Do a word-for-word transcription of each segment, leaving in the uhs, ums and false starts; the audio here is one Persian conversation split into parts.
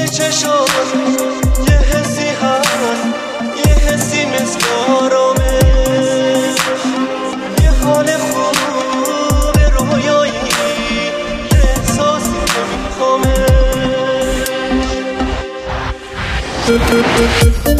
چشات یه حسی هست، یه حسی مثل آرامش، یه حال خوب رویایی، یه احساسی که میخوامش.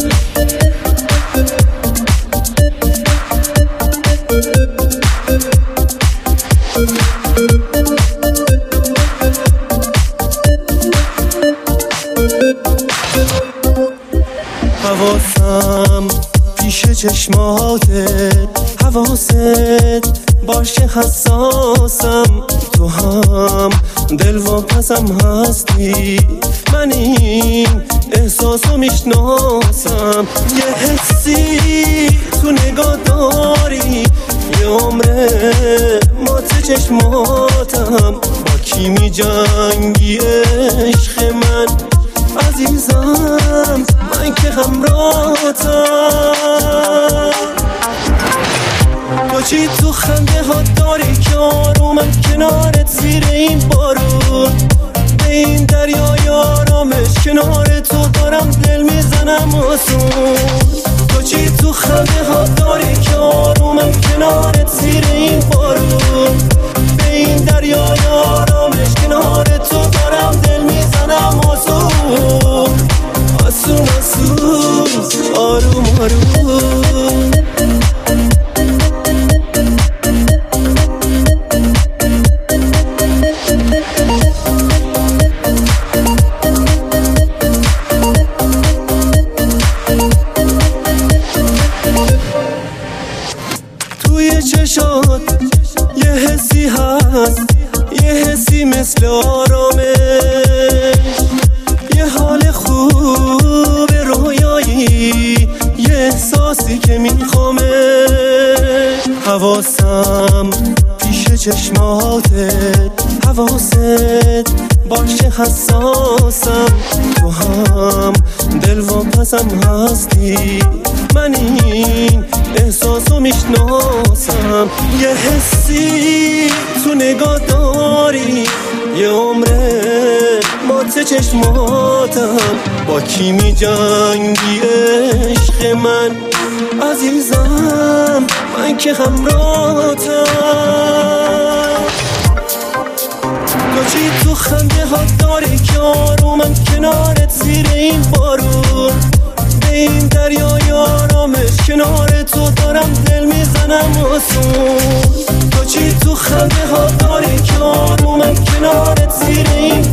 حواسم پیش چشماتت، حواست باشه حساسم، تو هم دلواپسم هستی، من این احساسو میشناسم. یه حسی تو نگاه داری، یه عمره ما تو چشماتم، با کی می جنگی عشق من عزیزم، من که همراهتم. تو چی تو خنده ها داری که آرومم کنارت زیر این بارون، به این دریای آرامش کنار تو دارم دل میزنم آسون. تو چی تو خنده ها داری که آرومم کنارت زیر این بارون، به این دریای آرامش کنار تو دارم دل میزنم آسون آسون آسون آروم آروم. توی چشات یه حسی هست، یه حسی مثل آرامش، یه حال خوب رویایی، یه احساسی که میخوامه. حواسم پیش چشماتت، حواست باشه حساسم، تو هم دلواپسم هستی، من این احساسو میشناسم. یه حسی تو نگاه داری، یه عمره ما تو چشماتم، با کی می جنگی عشق من عزیزم، من که همراهتم. تو چی تو خنده ها داری که آرومم کنارت زیر این بارون، به این دریای آرامش کنار تو دارم دل میزنم آسون. تو چی تو خنده ها داری که آرومم کنارت زیر این